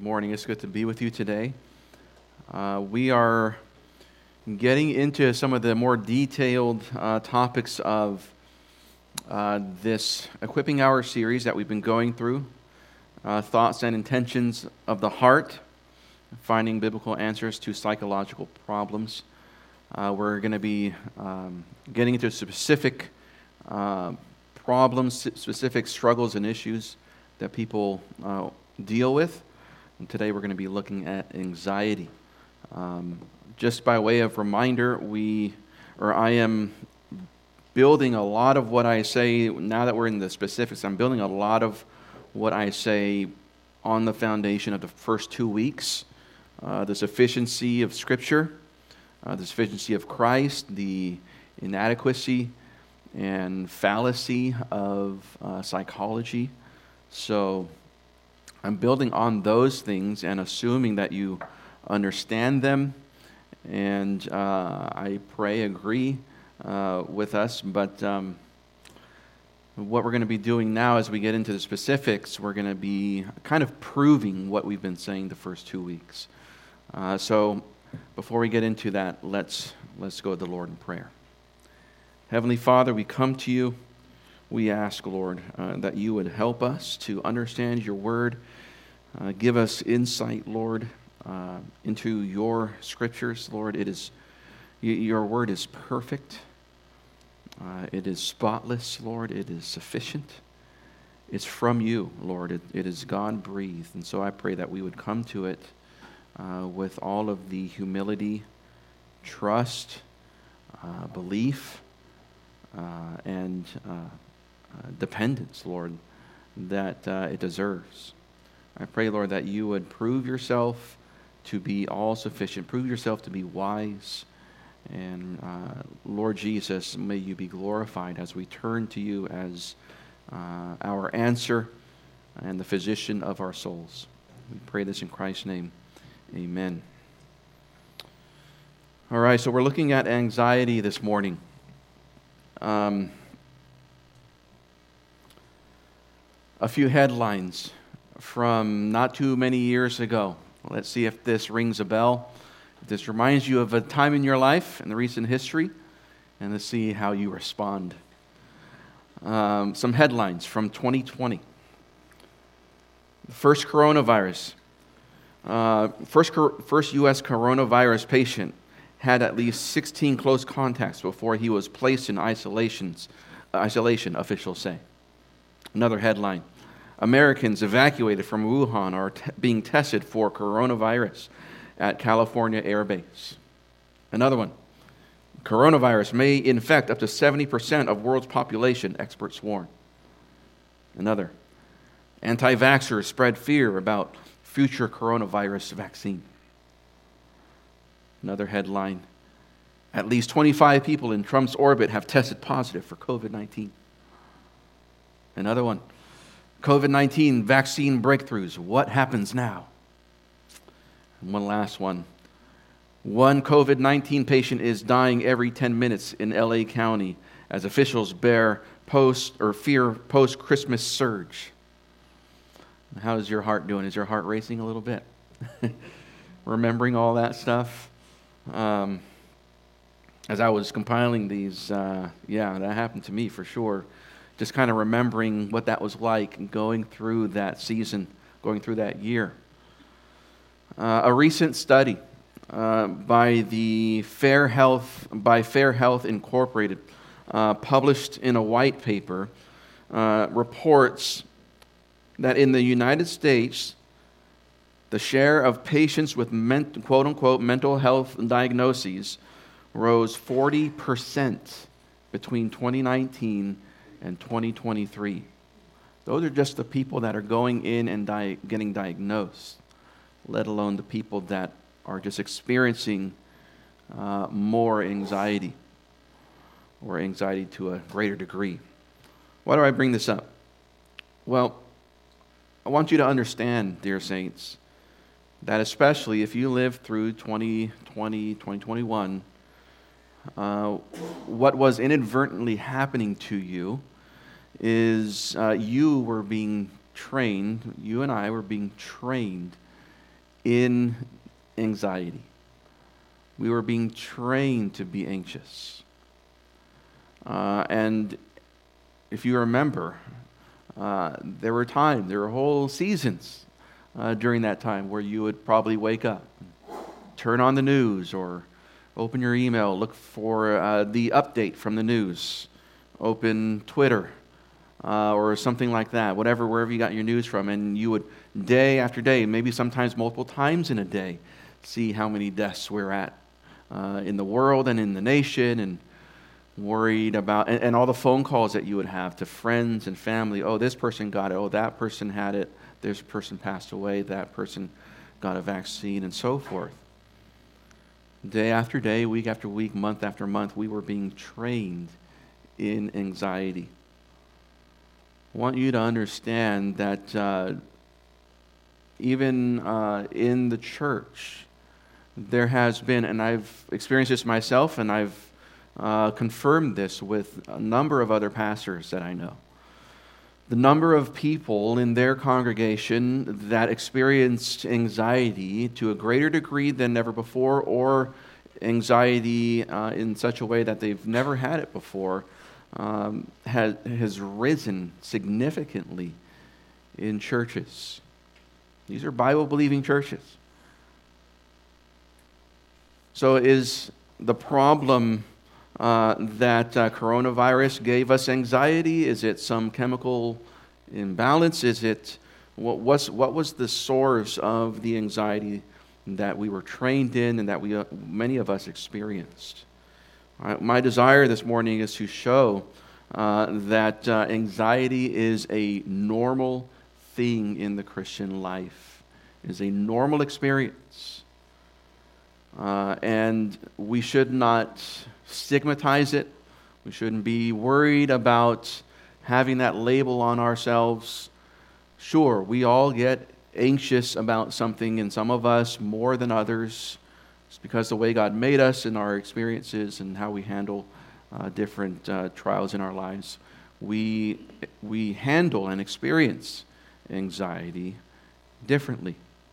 morning. It's good to be with you today. We are getting into some of the more detailed topics of this Equipping Hour series that we've been going through, Thoughts and Intentions of the Heart, Finding Biblical Answers to Psychological Problems. We're going to be getting into specific problems, specific struggles and issues that people deal with. And today we're going to be looking at anxiety. Just by way of reminder, I am building a lot of what I say, now that we're in the specifics, I'm building a lot of what I say on the foundation of the first 2 weeks. The sufficiency of Scripture, the sufficiency of Christ, the inadequacy and fallacy of psychology. So I'm building on those things and assuming that you understand them, and I pray, agree with us. But what we're going to be doing now as we get into the specifics, we're going to be kind of proving what we've been saying the first 2 weeks. So before we get into that, let's go to the Lord in prayer. Heavenly Father, we come to you. We ask, Lord, that you would help us to understand your word. Give us insight, Lord, into your scriptures. Lord, your word is perfect. It is spotless, Lord. It is sufficient. It's from you, Lord. It is God-breathed. And so I pray that we would come to it with all of the humility, trust, belief, and dependence, Lord, that it deserves. I pray, Lord, that you would prove yourself to be all-sufficient, prove yourself to be wise, and Lord Jesus, may you be glorified as we turn to you as our answer and the physician of our souls. We pray this in Christ's name. Amen. All right, so we're looking at anxiety this morning. A few headlines from not too many years ago. Let's see if this rings a bell, if this reminds you of a time in your life in the recent history, and let's see how you respond. Some headlines from 2020. First coronavirus. First U.S. coronavirus patient had at least 16 close contacts before he was placed in isolation, officials say. Another headline. Americans evacuated from Wuhan are being tested for coronavirus at California Air Base. Another one. Coronavirus may infect up to 70% of world's population, experts warn. Another. Anti-vaxxers spread fear about future coronavirus vaccine. Another headline. At least 25 people in Trump's orbit have tested positive for COVID-19. Another one. COVID-19 vaccine breakthroughs. What happens now? And one last one. One COVID-19 patient is dying every 10 minutes in LA County as officials fear post-Christmas surge. How is your heart doing? Is your heart racing a little bit? Remembering all that stuff? As I was compiling these, that happened to me for sure. Just kind of remembering what that was like going through that season, going through that year. A recent study by Fair Health Incorporated, published in a white paper, reports that in the United States, the share of patients with quote-unquote mental health diagnoses rose 40% between 2019 and 2023. Those are just the people that are going in and getting diagnosed, let alone the people that are just experiencing more anxiety, or anxiety to a greater degree. Why do I bring this up? Well, I want you to understand, dear saints, that especially if you lived through 2020, 2021, what was inadvertently happening to you is you were being trained, you and I were being trained in anxiety. We were being trained to be anxious. And if you remember, there were whole seasons during that time where you would probably wake up, turn on the news, or open your email, look for the update from the news, open Twitter, or something like that, wherever you got your news from, and you would, day after day, maybe sometimes multiple times in a day, see how many deaths we're at in the world and in the nation, and worried about, and all the phone calls that you would have to friends and family. Oh, this person got it. Oh, that person had it. This person passed away. That person got a vaccine, and so forth. Day after day, week after week, month after month, we were being trained in anxiety. I want you to understand that even in the church, there has been, and I've experienced this myself, and I've confirmed this with a number of other pastors that I know. The number of people in their congregation that experienced anxiety to a greater degree than ever before, or anxiety in such a way that they've never had it before, has risen significantly in churches. These are Bible-believing churches. So is the problem that coronavirus gave us anxiety? Is it some chemical imbalance? Is it what was the source of the anxiety that we were trained in and that many of us experienced? My desire this morning is to show that anxiety is a normal thing in the Christian life. It is a normal experience, and we should not stigmatize it. We shouldn't be worried about having that label on ourselves. Sure, we all get anxious about something, and some of us more than others. It's because the way God made us and our experiences and how we handle different trials in our lives. We handle and experience anxiety differently.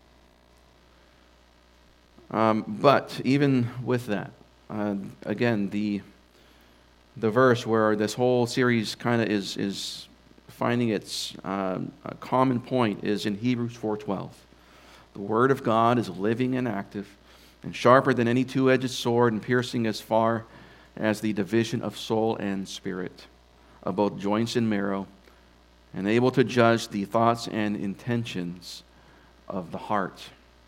But even with that, again, the verse where this whole series kind of is finding its common point is in Hebrews 4:12. The Word of God is living and active and sharper than any two-edged sword, and piercing as far as the division of soul and spirit, of both joints and marrow, and able to judge the thoughts and intentions of the heart.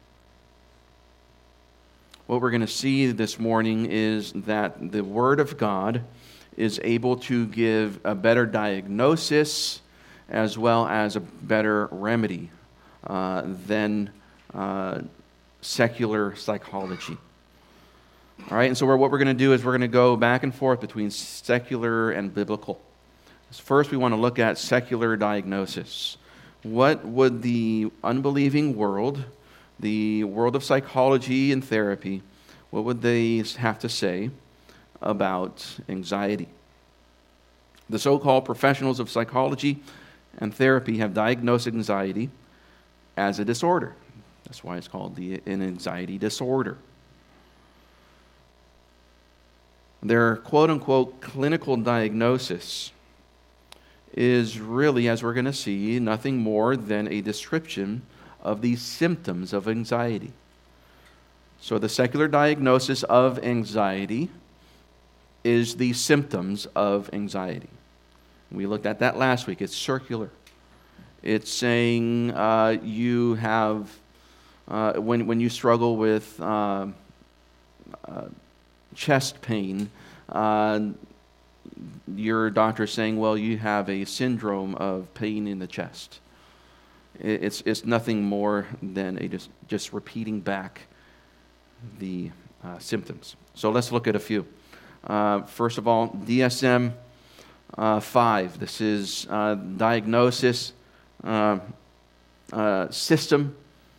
What we're going to see this morning is that the Word of God is able to give a better diagnosis as well as a better remedy than secular psychology. All right, and so what we're going to do is we're going to go back and forth between secular and biblical. First, we want to look at secular diagnosis. What would the unbelieving world, the world of psychology and therapy, what would they have to say about anxiety? The so-called professionals of psychology and therapy have diagnosed anxiety as a disorder. That's why it's called an anxiety disorder. Their quote-unquote clinical diagnosis is really, as we're going to see, nothing more than a description of the symptoms of anxiety. So the secular diagnosis of anxiety is the symptoms of anxiety. We looked at that last week. It's circular. It's saying you have, when you struggle with chest pain, your doctor is saying, well, you have a syndrome of pain in the chest. It's nothing more than just repeating back the symptoms. So let's look at a few. First of all, DSM-5. This is diagnosis system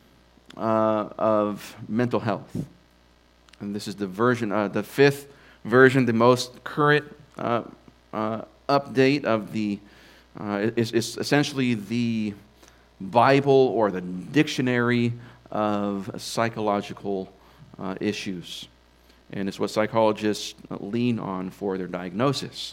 of mental health. And this is the fifth version, the most current update of the, it's essentially the Bible or the dictionary of psychological issues. And it's what psychologists lean on for their diagnosis.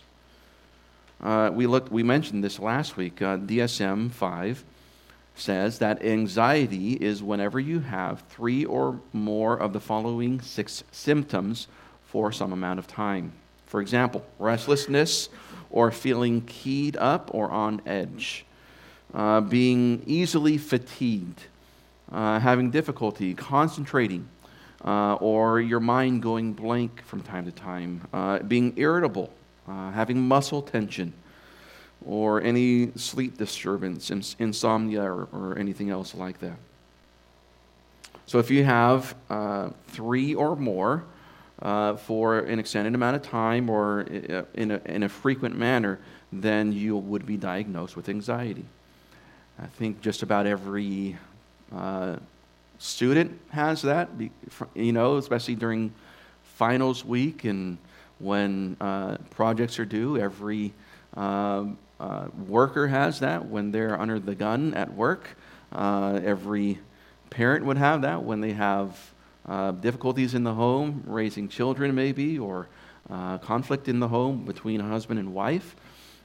We mentioned this last week. DSM-5 says that anxiety is whenever you have 3 or more of the following 6 symptoms for some amount of time. For example, restlessness or feeling keyed up or on edge, being easily fatigued, having difficulty concentrating, or your mind going blank from time to time, being irritable, having muscle tension, or any sleep disturbance, insomnia, or anything else like that. So if you have 3 or more for an extended amount of time or in a frequent manner, then you would be diagnosed with anxiety. I think just about every student has that, especially during finals week and when projects are due. Every worker has that when they're under the gun at work. Every parent would have that when they have difficulties in the home, raising children maybe, or conflict in the home between a husband and wife.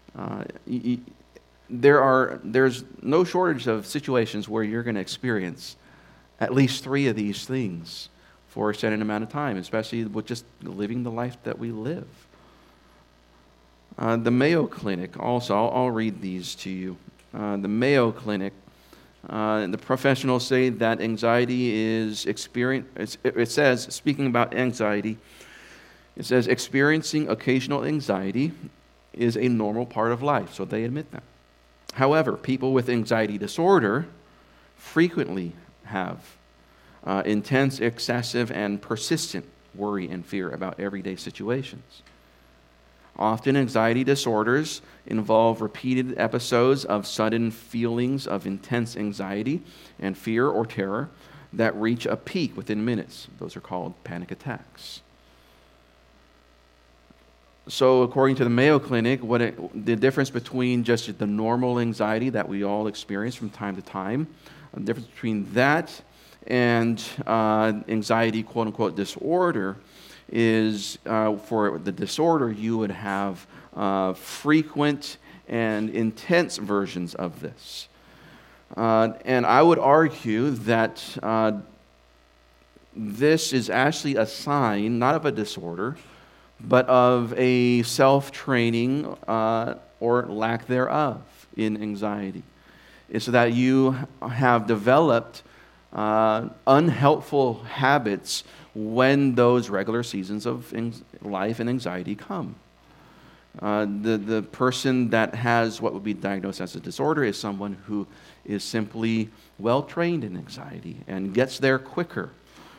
There's no shortage of situations where you're going to experience at least 3 of these things for a certain amount of time, especially with just living the life that we live. The Mayo Clinic also, I'll read these to you. The Mayo Clinic, the professionals say that anxiety is it says, speaking about anxiety, it says experiencing occasional anxiety is a normal part of life, so they admit that. However, people with anxiety disorder frequently have intense, excessive, and persistent worry and fear about everyday situations. Often, anxiety disorders involve repeated episodes of sudden feelings of intense anxiety and fear or terror that reach a peak within minutes. Those are called panic attacks. So, according to the Mayo Clinic, the difference between just the normal anxiety that we all experience from time to time, the difference between that and anxiety, quote-unquote, disorder, is for the disorder, you would have frequent and intense versions of this. And I would argue that this is actually a sign, not of a disorder, but of a self-training or lack thereof in anxiety. It's that you have developed unhelpful habits when those regular seasons of life and anxiety come. The person that has what would be diagnosed as a disorder is someone who is simply well-trained in anxiety and gets there quicker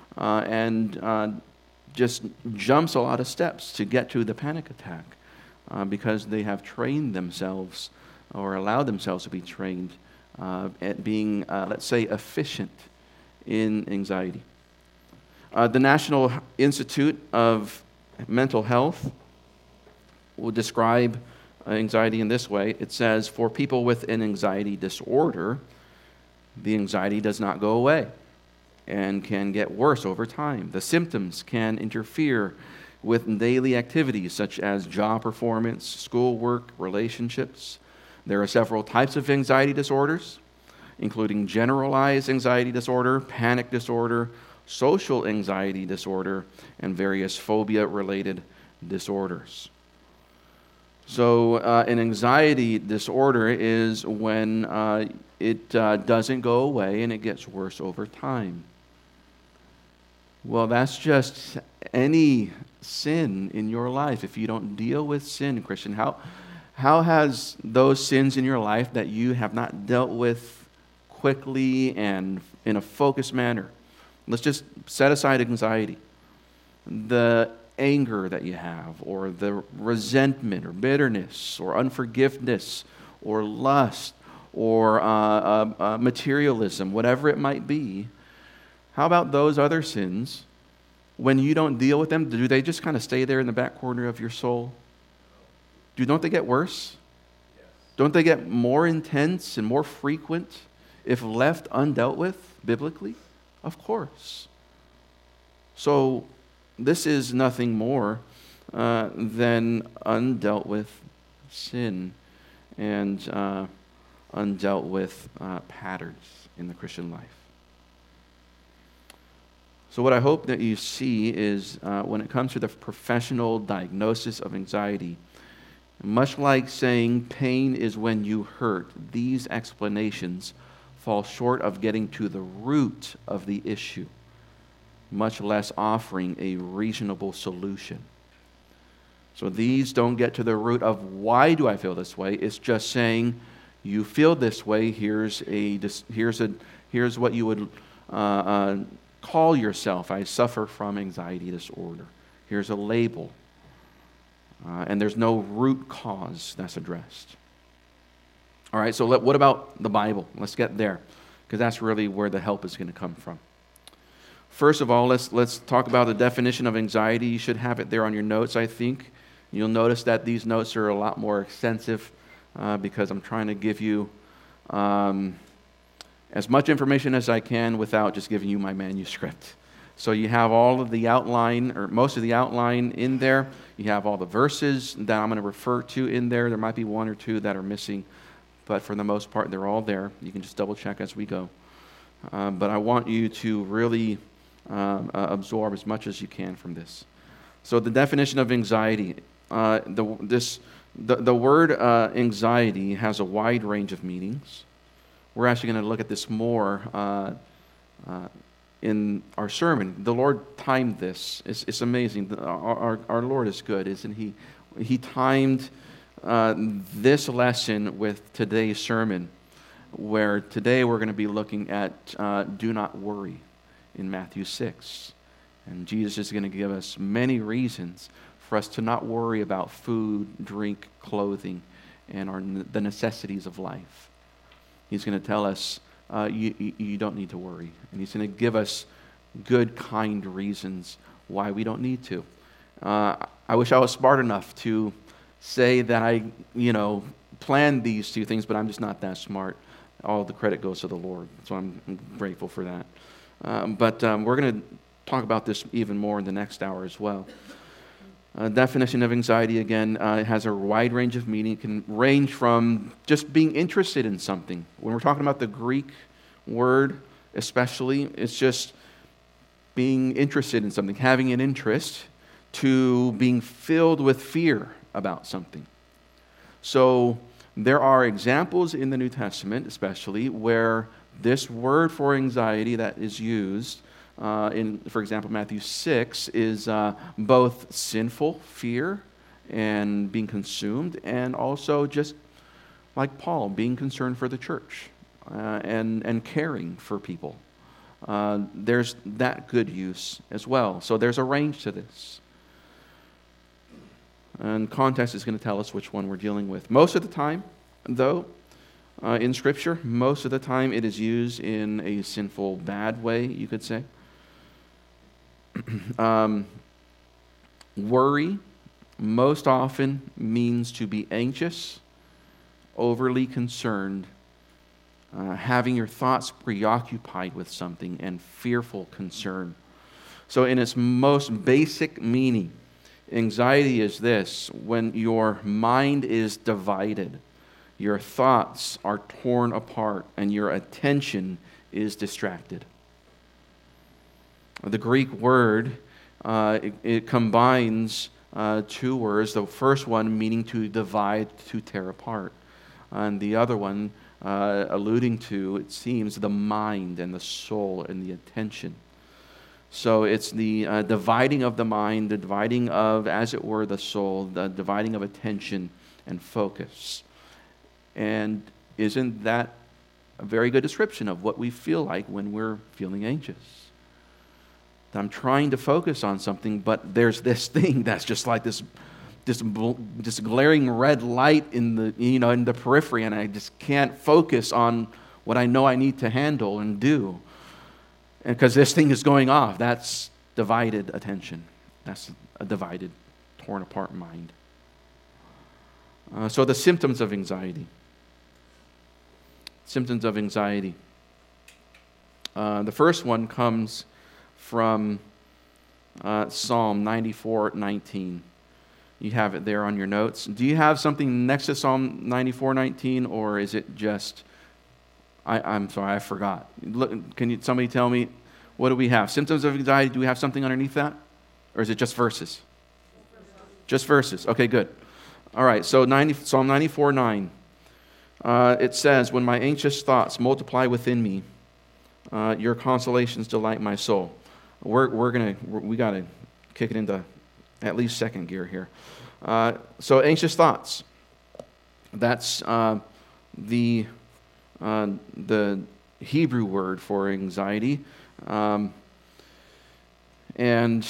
and just jumps a lot of steps to get to the panic attack because they have trained themselves or allowed themselves to be trained at being, let's say, efficient in anxiety. The National Institute of Mental Health will describe anxiety in this way. It says, for people with an anxiety disorder, the anxiety does not go away and can get worse over time. The symptoms can interfere with daily activities such as job performance, schoolwork, relationships. There are several types of anxiety disorders, including generalized anxiety disorder, panic disorder, social anxiety disorder, and various phobia-related disorders. So an anxiety disorder is when it doesn't go away and it gets worse over time. Well, that's just any sin in your life. If you don't deal with sin, Christian, how has those sins in your life that you have not dealt with quickly and in a focused manner? Let's just set aside anxiety. The anger that you have, or the resentment, or bitterness, or unforgiveness, or lust, or materialism, whatever it might be. How about those other sins? When you don't deal with them, do they just kind of stay there in the back corner of your soul? Don't they get worse? Yes. Don't they get more intense and more frequent if left undealt with biblically? Of course. So this is nothing more than undealt with sin and undealt with patterns in the Christian life. So what I hope that you see is when it comes to the professional diagnosis of anxiety, much like saying pain is when you hurt, these explanations fall short of getting to the root of the issue, much less offering a reasonable solution. So these don't get to the root of why do I feel this way. It's just saying you feel this way. Here's what you would call yourself. I suffer from anxiety disorder. Here's a label. And there's no root cause that's addressed. All right, so what about the Bible? Let's get there, because that's really where the help is going to come from. First of all, let's talk about the definition of anxiety. You should have it there on your notes, I think. You'll notice that these notes are a lot more extensive because I'm trying to give you as much information as I can without just giving you my manuscript. So you have all of the outline, or most of the outline in there. You have all the verses that I'm going to refer to in there. There might be one or two that are missing, but for the most part, they're all there. You can just double check as we go. But I want you to really absorb as much as you can from this. So the definition of anxiety. The word anxiety has a wide range of meanings. We're actually going to look at this more in our sermon. The Lord timed this. It's amazing. Our Lord is good, isn't He? He timed this lesson with today's sermon, where today we're going to be looking at do not worry in Matthew 6. And Jesus is going to give us many reasons for us to not worry about food, drink, clothing, and the necessities of life. He's going to tell us you don't need to worry. And He's going to give us good, kind reasons why we don't need to. I wish I was smart enough to say that I planned these two things, but I'm just not that smart. All the credit goes to the Lord, so I'm grateful for that. But we're going to talk about this even more in the next hour as well. Definition of anxiety, again, has a wide range of meaning. It can range from just being interested in something. When we're talking about the Greek word especially, it's just being interested in something, having an interest, to being filled with fear about something. So there are examples in the New Testament especially where this word for anxiety that is used for example, Matthew 6 is both sinful fear and being consumed, and also just like Paul, being concerned for the church and caring for people. There's that good use as well. So there's a range to this. And context is going to tell us which one we're dealing with. Most of the time, though, in Scripture, most of the time it is used in a sinful, bad way, you could say. Worry most often means to be anxious, overly concerned, having your thoughts preoccupied with something, and fearful concern. So in its most basic meaning, anxiety is this: when your mind is divided, your thoughts are torn apart, and your attention is distracted. The Greek word, it combines two words. The first one meaning to divide, to tear apart. And the other one alluding to, it seems, the mind and the soul and the attention. So it's the dividing of the mind, the dividing of, as it were, the soul, the dividing of attention and focus. And isn't that a very good description of what we feel like when we're feeling anxious? I'm trying to focus on something, but there's this thing that's just like this glaring red light in the periphery, and I just can't focus on what I know I need to handle and do. And because this thing is going off, that's divided attention. That's a divided, torn apart mind. So the symptoms of anxiety. Symptoms of anxiety. The first one comes from Psalm 94:19. You have it there on your notes. Do you have something next to Psalm 94:19, or is it just, I'm sorry, I forgot. Look, somebody tell me, what do we have? Symptoms of anxiety, do we have something underneath that? Or is it just verses? Just verses. Okay, good. All right, so Psalm 94:9. It says, when my anxious thoughts multiply within me, your consolations delight my soul. We got to kick it into at least second gear here. So anxious thoughts. That's the Hebrew word for anxiety, and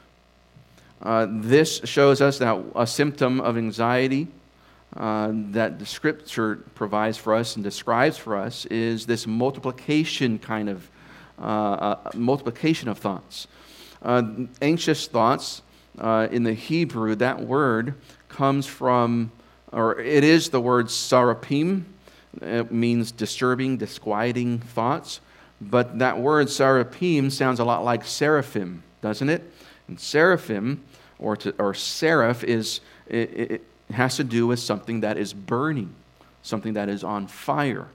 this shows us that a symptom of anxiety that the Scripture provides for us and describes for us is this multiplication kind of multiplication of thoughts. Anxious thoughts in the Hebrew, that word comes from, or it is the word sarapim. It means disturbing, disquieting thoughts. But that word sarapim sounds a lot like seraphim, doesn't it? And seraphim, or seraph, it has to do with something that is burning, something that is on fire.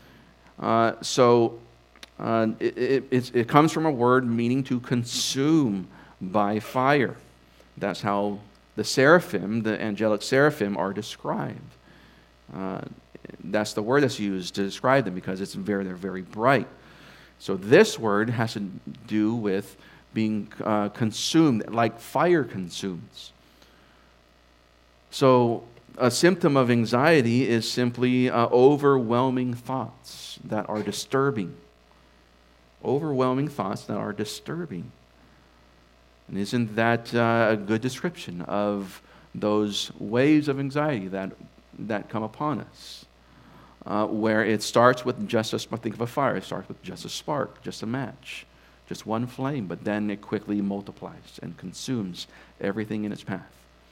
It comes from a word meaning to consume by fire. That's how the seraphim, the angelic seraphim, are described. That's the word that's used to describe them because they're very bright. So this word has to do with being consumed, like fire consumes. So a symptom of anxiety is simply overwhelming thoughts that are disturbing. Overwhelming thoughts that are disturbing. And isn't that a good description of those waves of anxiety that come upon us? Where it starts with think of a fire, it starts with just a spark, just a match, just one flame, but then it quickly multiplies and consumes everything in its path.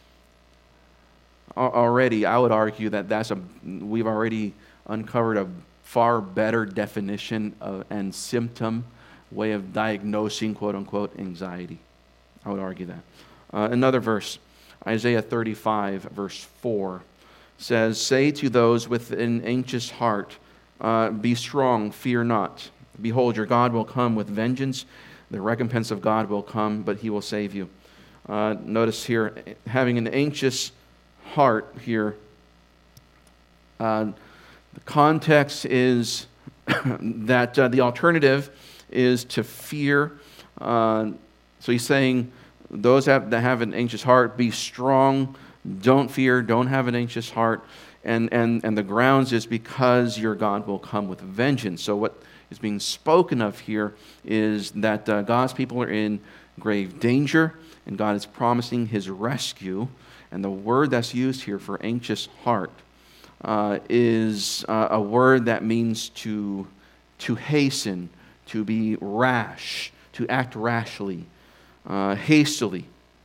Already, I would argue that we've already uncovered a far better definition and symptom way of diagnosing, quote-unquote, anxiety. I would argue that. Another verse, Isaiah 35, verse 4, says, say to those with an anxious heart, be strong, fear not. Behold, your God will come with vengeance. The recompense of God will come, but he will save you. Notice here, having an anxious heart here, the context is that the alternative is to fear. So he's saying, those that have an anxious heart, be strong, don't fear, don't have an anxious heart. And the grounds is because your God will come with vengeance. So what is being spoken of here is that God's people are in grave danger, and God is promising his rescue. And the word that's used here for anxious heart is a word that means to hasten, to be rash, to act rashly, hastily.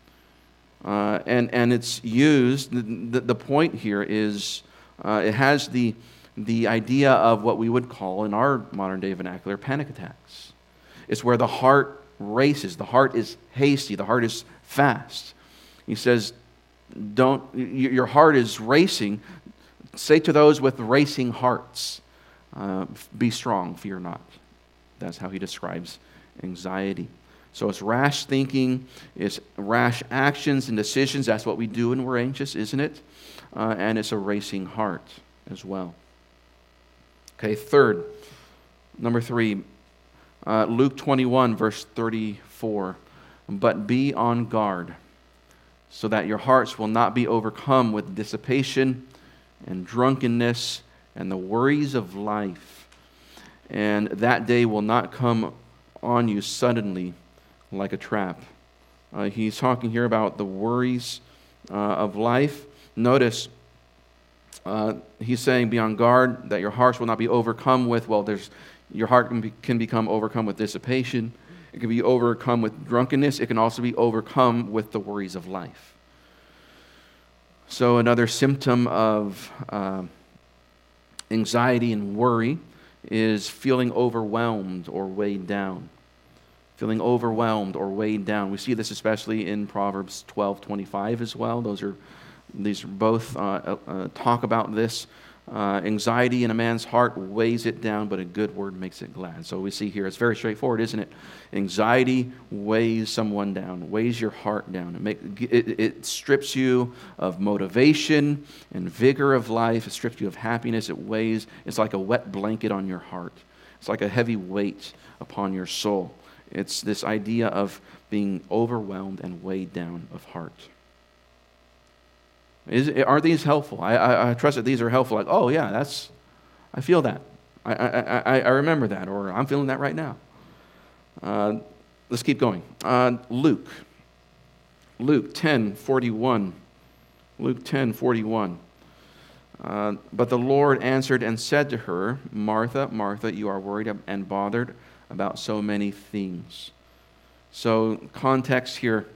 And it's used, the point here is, it has the idea of what we would call in our modern day vernacular panic attacks. It's where the heart races, the heart is hasty, the heart is fast. He says, your heart is racing. Say to those with racing hearts, be strong, fear not. That's how he describes anxiety. So it's rash thinking, it's rash actions and decisions. That's what we do when we're anxious, isn't it? And it's a racing heart as well. Okay, number three, Luke 21, verse 34. But be on guard, so that your hearts will not be overcome with dissipation and drunkenness and the worries of life. And that day will not come on you suddenly like a trap. He's talking here about the worries of life. Notice he's saying, be on guard that your hearts will not be overcome with, your heart can become overcome with dissipation. It can be overcome with drunkenness. It can also be overcome with the worries of life. So another symptom of anxiety and worry is feeling overwhelmed or weighed down. Feeling overwhelmed or weighed down. We see this especially in Proverbs 12:25 as well. These are both talk about this. Anxiety in a man's heart weighs it down, but a good word makes it glad. So we see here, it's very straightforward, isn't it? Anxiety weighs someone down, weighs your heart down. It strips you of motivation and vigor of life. It strips you of happiness. It's like a wet blanket on your heart. It's like a heavy weight upon your soul. It's this idea of being overwhelmed and weighed down of heart. Are these helpful? I trust that these are helpful. Like, oh yeah, I feel that. I remember that, or I'm feeling that right now. Let's keep going. Luke 10:41. Luke 10:41. But the Lord answered and said to her, Martha, Martha, you are worried and bothered about so many things. So context here,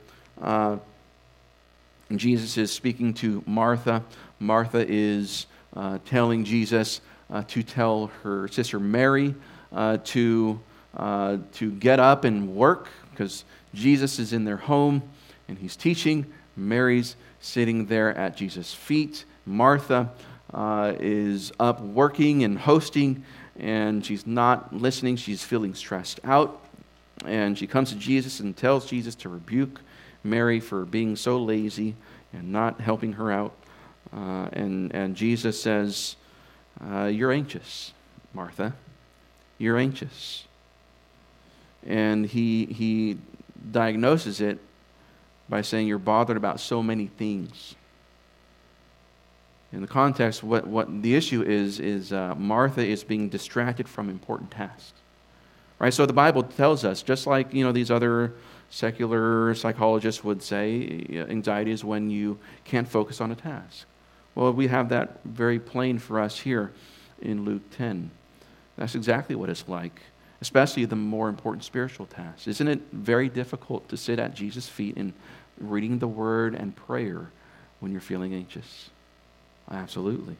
Jesus is speaking to Martha. Martha is telling Jesus to tell her sister Mary to get up and work, because Jesus is in their home and he's teaching. Mary's sitting there at Jesus' feet. Martha is up working and hosting, and she's not listening. She's feeling stressed out. And she comes to Jesus and tells Jesus to rebuke Mary for being so lazy and not helping her out. And Jesus says, you're anxious, Martha. You're anxious. And he diagnoses it by saying you're bothered about so many things. In the context, what the issue is Martha is being distracted from important tasks. Right? So the Bible tells us, just like these other secular psychologists would say, anxiety is when you can't focus on a task. Well, we have that very plain for us here in Luke 10. That's exactly what it's like, especially the more important spiritual tasks. Isn't it very difficult to sit at Jesus' feet and reading the Word and prayer when you're feeling anxious? Absolutely.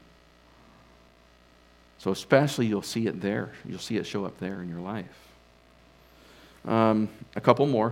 So especially you'll see it there. You'll see it show up there in your life. A couple more.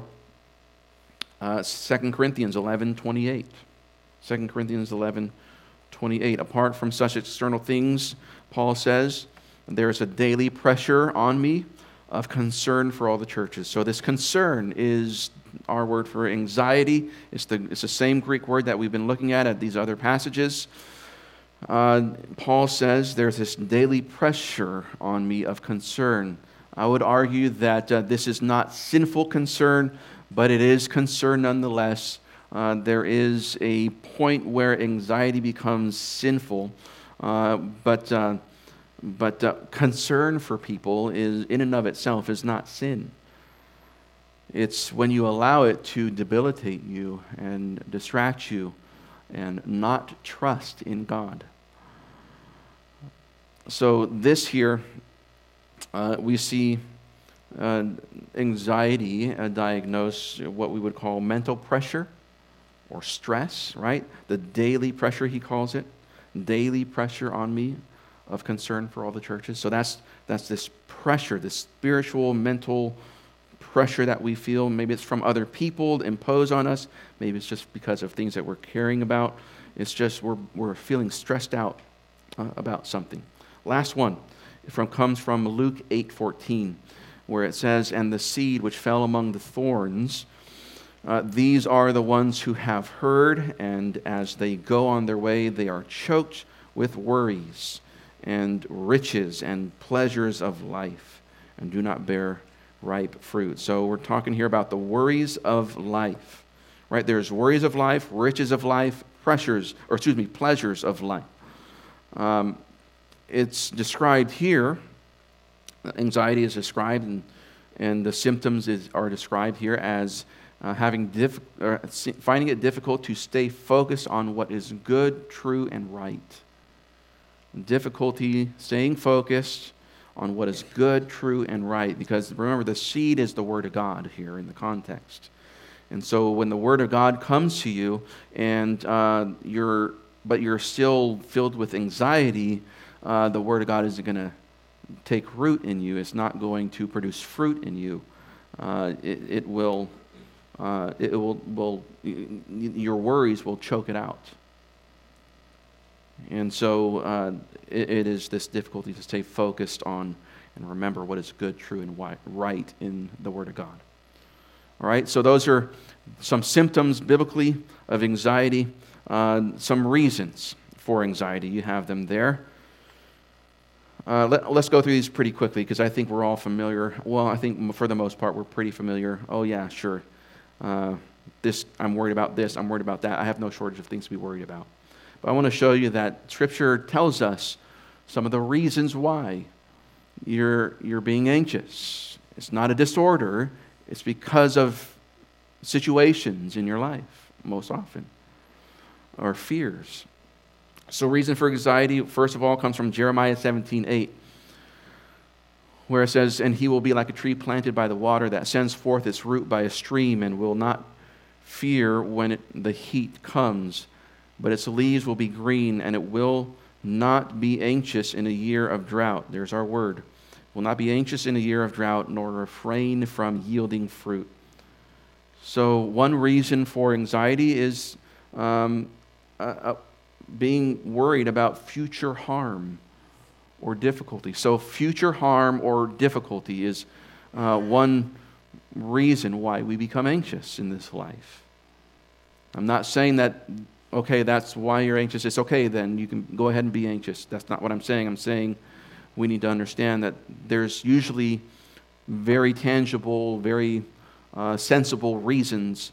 2 Corinthians 11:28. 2 Corinthians 11:28. Apart from such external things, Paul says, there is a daily pressure on me of concern for all the churches. So this concern is our word for anxiety. It's the same Greek word that we've been looking at these other passages. Paul says there's this daily pressure on me of concern. I would argue that this is not sinful concern, but it is concern nonetheless. There is a point where anxiety becomes sinful, but concern for people is, in and of itself, is not sin. It's when you allow it to debilitate you and distract you and not trust in God. So this here, we see anxiety diagnosed what we would call mental pressure or stress, right? The daily pressure, he calls it. Daily pressure on me of concern for all the churches. So that's this pressure, this spiritual, mental pressure that we feel. Maybe it's from other people impose on us. Maybe it's just because of things that we're caring about. It's just we're feeling stressed out about something. Last one comes from Luke 8:14, where it says, and the seed which fell among the thorns, these are the ones who have heard, and as they go on their way, they are choked with worries and riches and pleasures of life, and do not bear ripe fruit. So we're talking here about the worries of life, right? There's worries of life, riches of life, pleasures of life. It's described here. Anxiety is described, and the symptoms are described here as finding it difficult to stay focused on what is good, true, and right. Difficulty staying focused on what is good, true, and right. Because remember, the seed is the Word of God here in the context. And so when the Word of God comes to you and you're still filled with anxiety, the Word of God isn't going to take root in you. It's not going to produce fruit in you. Your worries will choke it out. And so it is this difficulty to stay focused on and remember what is good, true, and right in the Word of God. All right, so those are some symptoms biblically of anxiety, some reasons for anxiety. You have them there. Let's go through these pretty quickly because I think we're all familiar. Well, I think for the most part we're pretty familiar. Oh yeah, sure. This I'm worried about this. I'm worried about that. I have no shortage of things to be worried about. But I want to show you that Scripture tells us some of the reasons why you're being anxious. It's not a disorder. It's because of situations in your life, most often, or fears. So reason for anxiety, first of all, comes from Jeremiah 17:8, where it says, "And he will be like a tree planted by the water that sends forth its root by a stream and will not fear when the heat comes, but its leaves will be green, and it will not be anxious in a year of drought." There's our word. "Will not be anxious in a year of drought, nor refrain from yielding fruit." So one reason for anxiety is being worried about future harm or difficulty. So future harm or difficulty is one reason why we become anxious in this life. I'm not saying that, okay, that's why you're anxious. It's okay then, you can go ahead and be anxious. That's not what I'm saying. I'm saying we need to understand that there's usually very tangible, very sensible reasons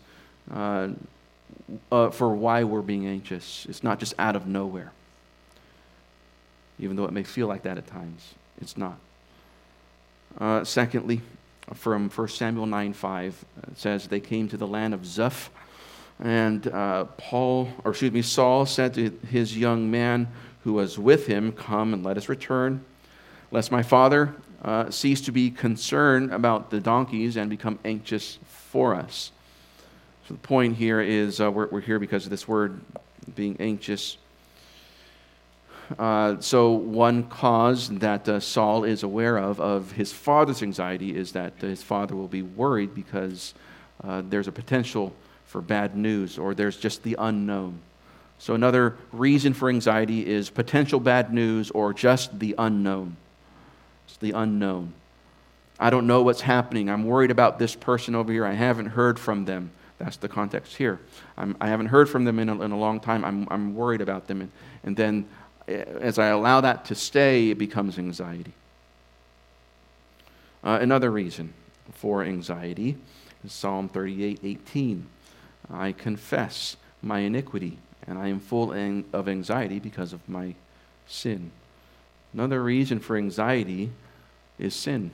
for why we're being anxious. It's not just out of nowhere. Even though it may feel like that at times, it's not. Secondly, from 1 Samuel 9:5, it says, "They came to the land of Zuph, and Saul said to his young man who was with him, 'Come and let us return, lest my father cease to be concerned about the donkeys and become anxious for us.'" So the point here is we're here because of this word, being anxious. So one cause that Saul is aware of his father's anxiety is that his father will be worried because there's a potential for bad news, or there's just the unknown. So another reason for anxiety is potential bad news or just the unknown. It's the unknown. I don't know what's happening. I'm worried about this person over here. I haven't heard from them. That's the context here. I haven't heard from them in a long time. I'm worried about them. And then as I allow that to stay, it becomes anxiety. Another reason for anxiety is Psalm 38:18. "I confess my iniquity, and I am full of anxiety because of my sin." Another reason for anxiety is sin.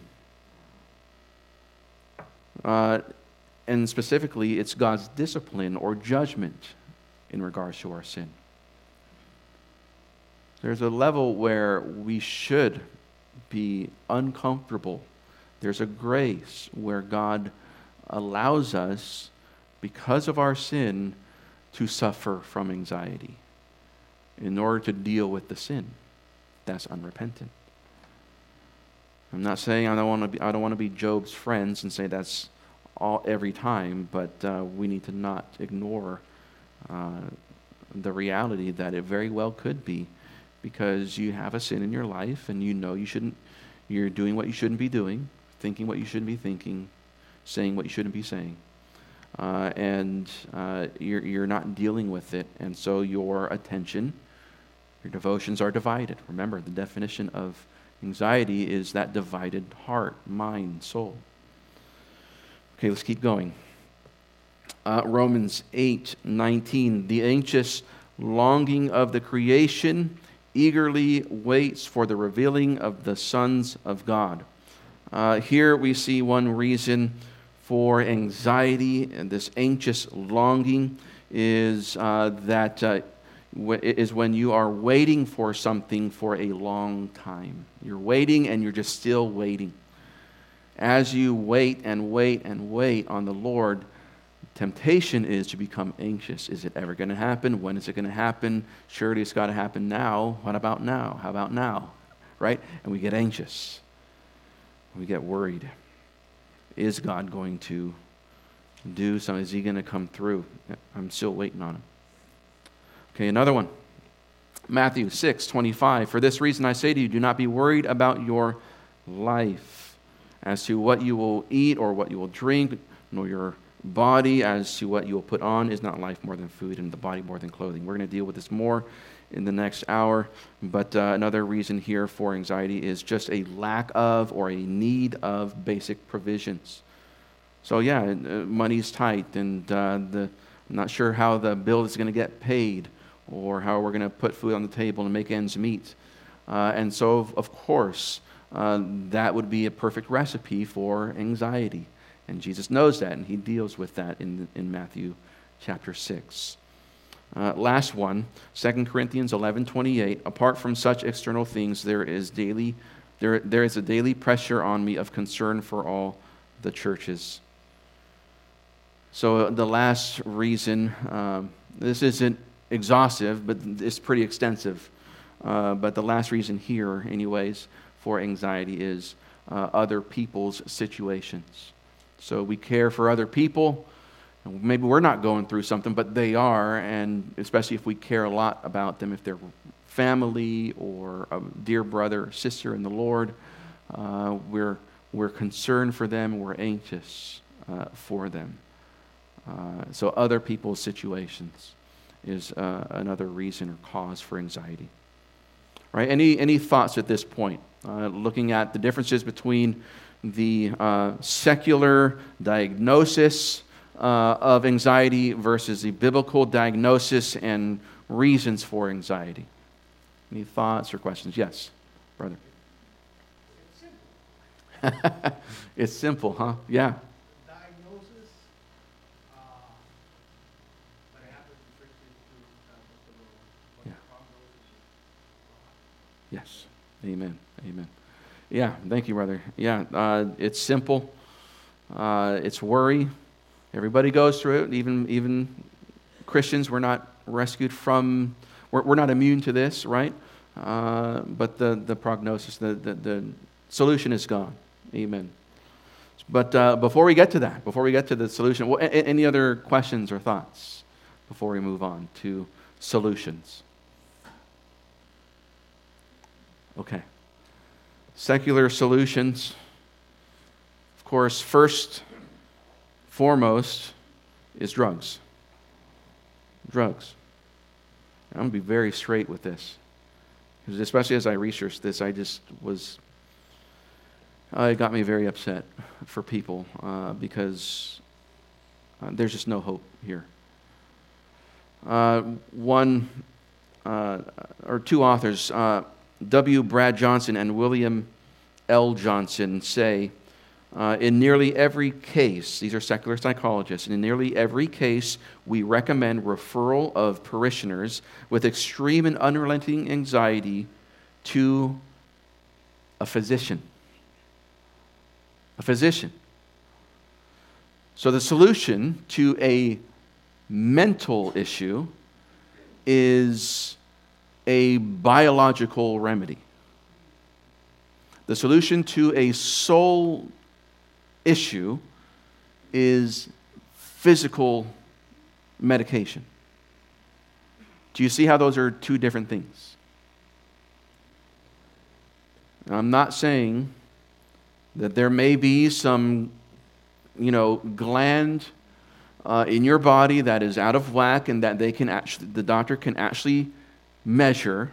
And specifically, it's God's discipline or judgment in regards to our sin. There's a level where we should be uncomfortable. There's a grace where God allows us, because of our sin, to suffer from anxiety in order to deal with the sin. That's unrepentant. I'm not saying I don't want to be Job's friends and say that's every time, but we need to not ignore the reality that it very well could be, because you have a sin in your life and you know you're doing what you shouldn't be doing, thinking what you shouldn't be thinking, saying what you shouldn't be saying, and you're not dealing with it, and so your attention, your devotions are divided. Remember, the definition of anxiety is that divided heart, mind, soul. Okay, let's keep going. Romans 8:19, "The anxious longing of the creation eagerly waits for the revealing of the sons of God." Here we see one reason for anxiety, and this anxious longing is is when you are waiting for something for a long time. You're waiting and you're just still waiting. As you wait and wait and wait on the Lord, temptation is to become anxious. Is it ever going to happen? When is it going to happen? Surely it's got to happen now. What about now? How about now? right? And we get anxious. We get worried. Is God going to do something? Is he going to come through? I'm still waiting on him. Okay, another one. Matthew 6:25. For this reason I say to you, do not be worried about your life as to what you will eat or what you will drink, nor your body as to what you will put on. Is not life more than food, and the body more than clothing? We're going to deal with this more in the next hour, but another reason here for anxiety is just a lack of or a need of basic provisions. So yeah, money's tight, and I'm not sure how the bill is going to get paid or how we're going to put food on the table and make ends meet. And so, of course, that would be a perfect recipe for anxiety. And Jesus knows that, and he deals with that in Matthew chapter 6. Last one, 2 Corinthians 11:28. Apart from such external things, there is a daily pressure on me of concern for all the churches. So the last reason, this isn't exhaustive, but it's pretty extensive. But the last reason here, anyways, for anxiety is other people's situations. So we care for other people. Maybe we're not going through something, but they are, and especially if we care a lot about them, if they're family or a dear brother or sister in the Lord, we're concerned for them, we're anxious for them. So other people's situations is another reason or cause for anxiety. Right? Any thoughts at this point? Looking at the differences between the secular diagnosis of anxiety versus the biblical diagnosis and reasons for anxiety. Any thoughts or questions? Yes, brother. It's simple. It's simple, huh? Yeah. Diagnosis, but it happens strictly to Yeah. prognosis. Yes. Amen. Amen. Yeah. Thank you, brother. Yeah. It's simple. It's worry. Everybody goes through it. Even Christians, we're not rescued from. We're not immune to this, right? But the prognosis, the solution is gone. Amen. But before we get to that, before we get to the solution, any other questions or thoughts before we move on to solutions? Okay. Secular solutions. Of course, foremost is drugs. Drugs. I'm going to be very straight with this. Because especially as I researched this, it got me very upset for people because there's just no hope here. One or two authors, W. Brad Johnson and William L. Johnson, say, in nearly every case, these are secular psychologists, in nearly every case, we recommend referral of parishioners with extreme and unrelenting anxiety to a physician. A physician. So the solution to a mental issue is a biological remedy. The solution to a soul issue is physical medication. Do you see how those are two different things? I'm not saying that there may be some, gland in your body that is out of whack and that the doctor can actually measure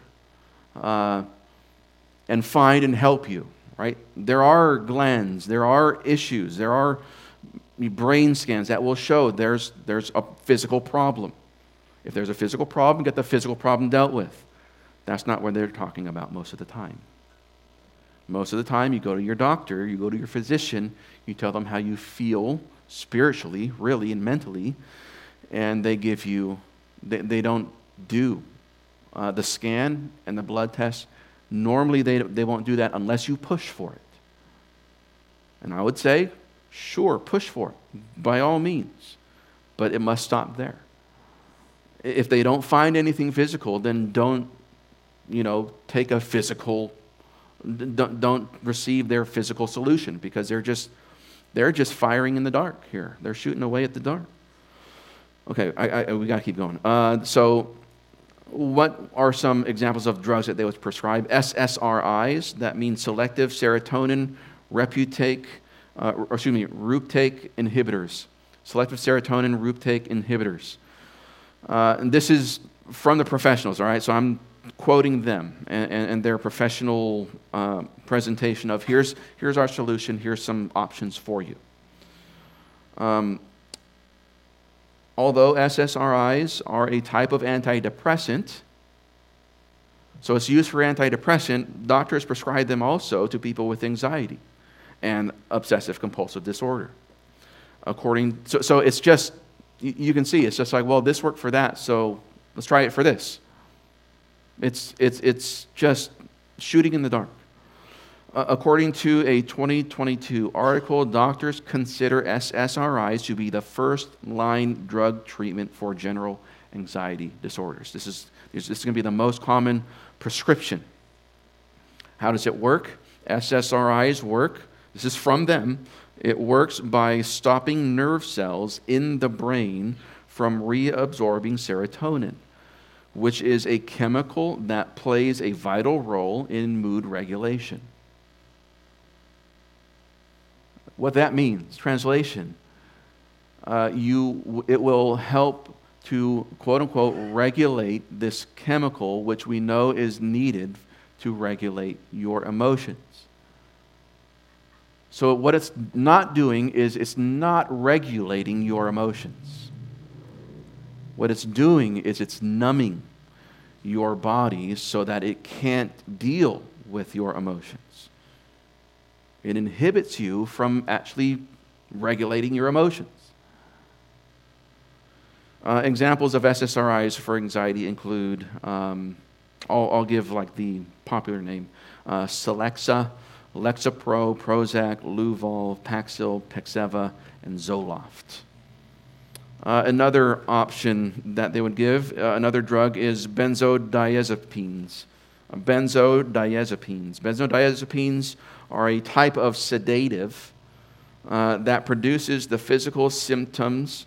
and find and help you. Right? There are glands, there are issues, there are brain scans that will show there's a physical problem. If there's a physical problem, get the physical problem dealt with. That's not what they're talking about most of the time. Most of the time, you go to your doctor, you go to your physician, you tell them how you feel spiritually, really, and mentally, and they give you, they don't do the scan and the blood test. Normally, they won't do that unless you push for it. And I would say, sure, push for it, by all means. But it must stop there. If they don't find anything physical, then don't, take a physical don't receive their physical solution because they're just firing in the dark here. They're shooting away at the dark. Okay, we got to keep going. So what are some examples of drugs that they would prescribe? SSRIs, that means selective serotonin reuptake inhibitors. Selective serotonin reuptake inhibitors. And this is from the professionals, all right? So I'm quoting them and their professional presentation of here's our solution, here's some options for you. Although SSRIs are a type of antidepressant, so it's used for antidepressant, doctors prescribe them also to people with anxiety and obsessive compulsive disorder. So it's just, you can see, it's just like, well, this worked for that, so let's try it for this. It's just shooting in the dark. According to a 2022 article, doctors consider SSRIs to be the first-line drug treatment for general anxiety disorders. This is going to be the most common prescription. How does it work? SSRIs work. This is from them. It works by stopping nerve cells in the brain from reabsorbing serotonin, which is a chemical that plays a vital role in mood regulation. What that means, translation, it will help to, quote unquote, regulate this chemical which we know is needed to regulate your emotions. So what it's not doing is it's not regulating your emotions. What it's doing is it's numbing your body so that it can't deal with your emotions. It inhibits you from actually regulating your emotions. Examples of SSRIs for anxiety include, I'll give like the popular name, Celexa, Lexapro, Prozac, Luval, Paxil, Pexeva, and Zoloft. Another option that they would give, another drug is benzodiazepines. Benzodiazepines are a type of sedative that reduces the physical symptoms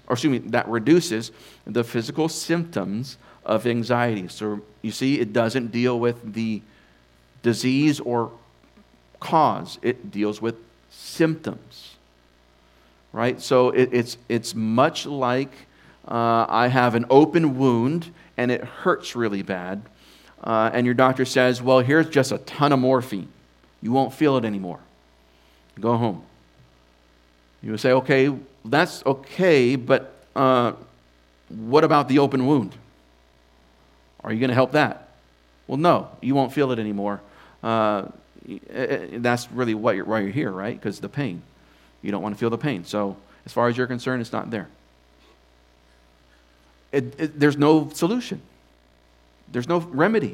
of anxiety. So you see, it doesn't deal with the disease or cause. It deals with symptoms, right? So it's much like I have an open wound and it hurts really bad, and your doctor says, well, here's just a ton of morphine. You won't feel it anymore. Go home. You would say, okay, that's okay, but what about the open wound? Are you going to help that? Well, no, you won't feel it anymore. That's really why you're here, right? Because the pain. You don't want to feel the pain. So as far as you're concerned, it's not there. There's no solution. There's no remedy.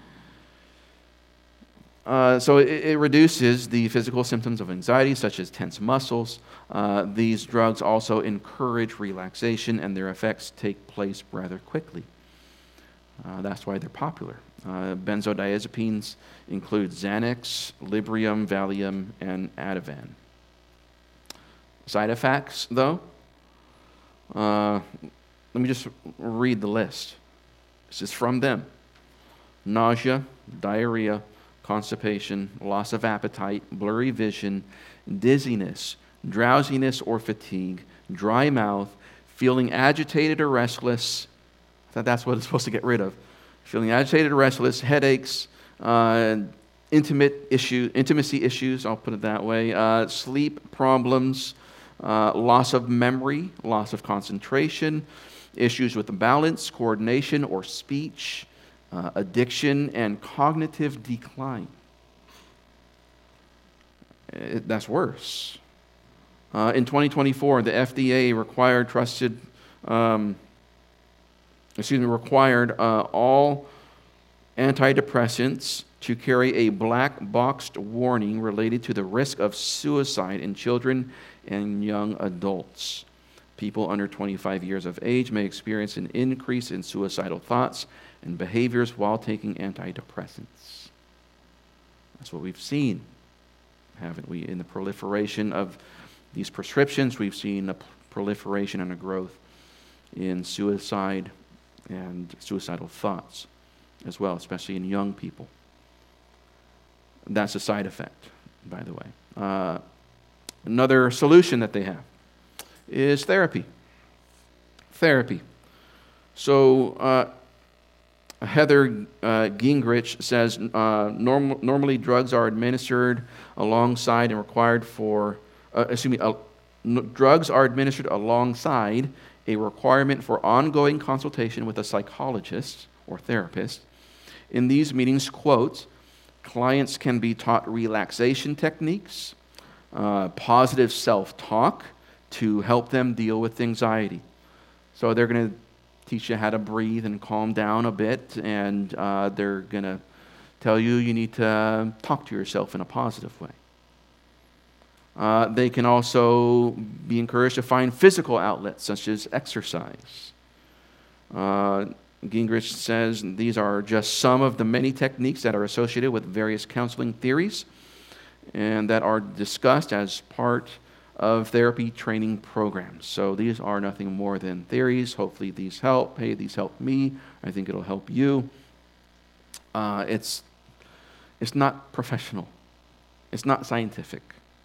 So it reduces the physical symptoms of anxiety, such as tense muscles. These drugs also encourage relaxation, and their effects take place rather quickly. That's why they're popular. Benzodiazepines include Xanax, Librium, Valium, and Ativan. Side effects, though, let me just read the list. This is from them. Nausea, diarrhea, constipation, loss of appetite, blurry vision, dizziness, drowsiness or fatigue, dry mouth, feeling agitated or restless. I thought that's what it's supposed to get rid of. Feeling agitated or restless, headaches, intimacy issues, I'll put it that way, sleep problems, loss of memory, loss of concentration, issues with balance, coordination, or speech, addiction, and cognitive decline. That's worse. In 2024, the FDA required all antidepressants to carry a black boxed warning related to the risk of suicide in children and young adults. People under 25 years of age may experience an increase in suicidal thoughts and behaviors while taking antidepressants. That's what we've seen, haven't we? In the proliferation of these prescriptions, we've seen a proliferation and a growth in suicide and suicidal thoughts as well, especially in young people. That's a side effect, by the way. Another solution that they have is therapy. Therapy. So Heather Gingrich says, normally drugs are administered alongside and required for, drugs are administered alongside a requirement for ongoing consultation with a psychologist or therapist. In these meetings, quote, clients can be taught relaxation techniques, positive self-talk to help them deal with anxiety. So they're going to teach you how to breathe and calm down a bit, and they're going to tell you need to talk to yourself in a positive way. They can also be encouraged to find physical outlets such as exercise. Gingrich says these are just some of the many techniques that are associated with various counseling theories and that are discussed as part of therapy training programs. So these are nothing more than theories. Hopefully these help. Hey, these help me. I think it'll help you. It's not professional. It's not scientific.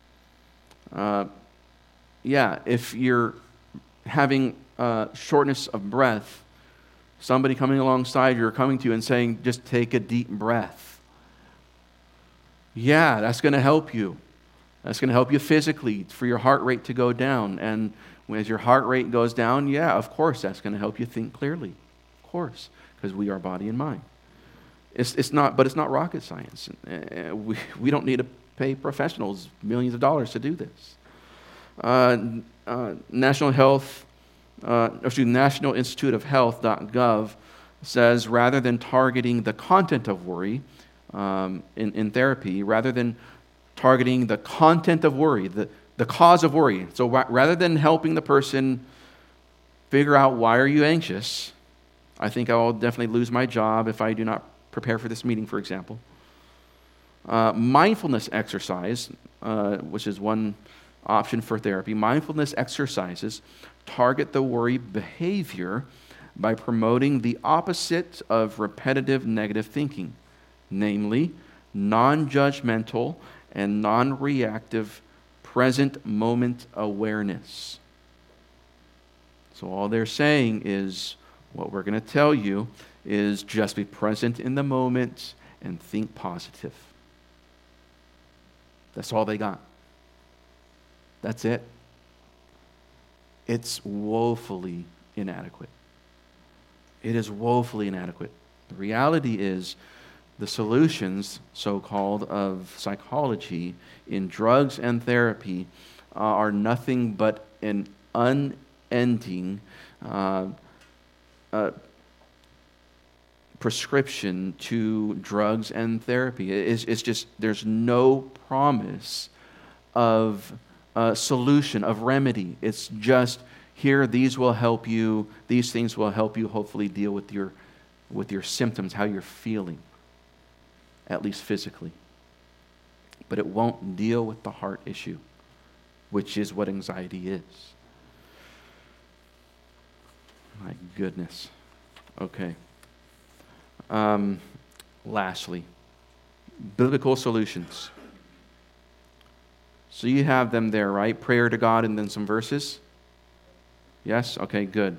If you're having shortness of breath, somebody coming alongside you or coming to you and saying, just take a deep breath. Yeah, that's going to help you. That's going to help you physically for your heart rate to go down. And as your heart rate goes down, yeah, of course, that's going to help you think clearly. Of course, because we are body and mind. It's not rocket science. We don't need to pay professionals millions of dollars to do this. National Institute of Health.gov says rather than targeting the content of worry in therapy, rather than targeting the content of worry, the cause of worry. So rather than helping the person figure out why are you anxious, I think I will definitely lose my job if I do not prepare for this meeting, for example. Mindfulness exercise, which is one option for therapy, mindfulness exercises target the worry behavior by promoting the opposite of repetitive negative thinking, namely non-judgmental and non-reactive present moment awareness. So all they're saying is, what we're going to tell you is just be present in the moment and think positive. That's all they got. That's it. It's woefully inadequate. It is woefully inadequate. The reality is the solutions, so-called, of psychology in drugs and therapy are nothing but an unending prescription to drugs and therapy. It's just, there's no promise of solution, of remedy. It's just, here, these will help you, these things will help you hopefully deal with your symptoms, how you're feeling, at least physically. But it won't deal with the heart issue, which is what anxiety is. My goodness. Okay. Lastly, biblical solutions. So you have them there, right? Prayer to God and then some verses? Yes? Okay, good.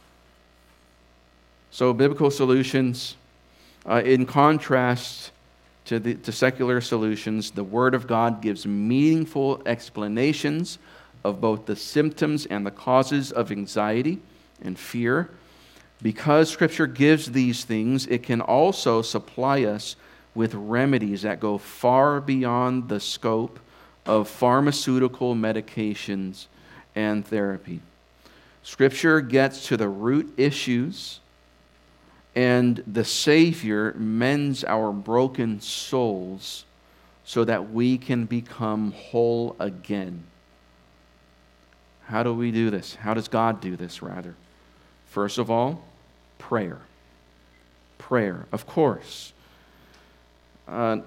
So biblical solutions, in contrast to secular solutions, the Word of God gives meaningful explanations of both the symptoms and the causes of anxiety and fear. Because Scripture gives these things, it can also supply us with remedies that go far beyond the scope of pharmaceutical medications and therapy. Scripture gets to the root issues, and the Savior mends our broken souls so that we can become whole again. How do we do this? How does God do this, rather? First of all, prayer. Prayer, of course. And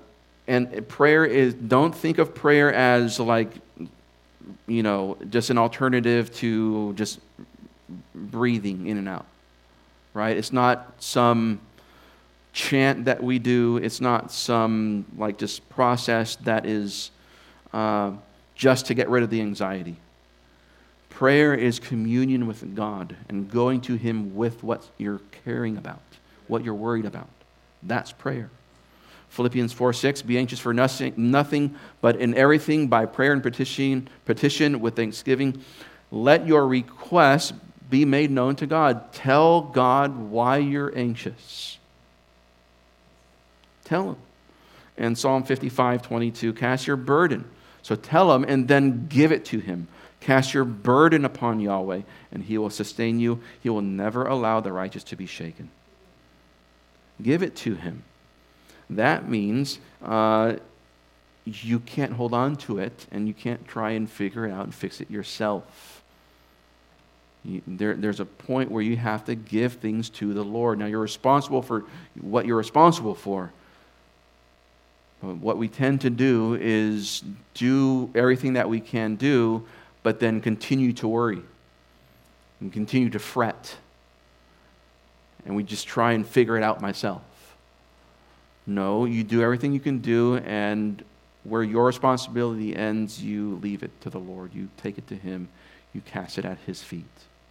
And prayer is, don't think of prayer as like, just an alternative to just breathing in and out, right? It's not some chant that we do. It's not some like just process that is just to get rid of the anxiety. Prayer is communion with God and going to Him with what you're caring about, what you're worried about. That's prayer. Philippians 4:6, be anxious for nothing, but in everything by prayer and petition with thanksgiving. Let your requests be made known to God. Tell God why you're anxious. Tell Him. And Psalm 55:22, cast your burden. So tell Him and then give it to Him. Cast your burden upon Yahweh, and He will sustain you. He will never allow the righteous to be shaken. Give it to Him. That means you can't hold on to it, and you can't try and figure it out and fix it yourself. There's a point where you have to give things to the Lord. Now, you're responsible for what you're responsible for. What we tend to do is do everything that we can do, but then continue to worry and continue to fret. And we just try and figure it out myself. No, you do everything you can do, and where your responsibility ends, you leave it to the Lord. You take it to Him. You cast it at His feet.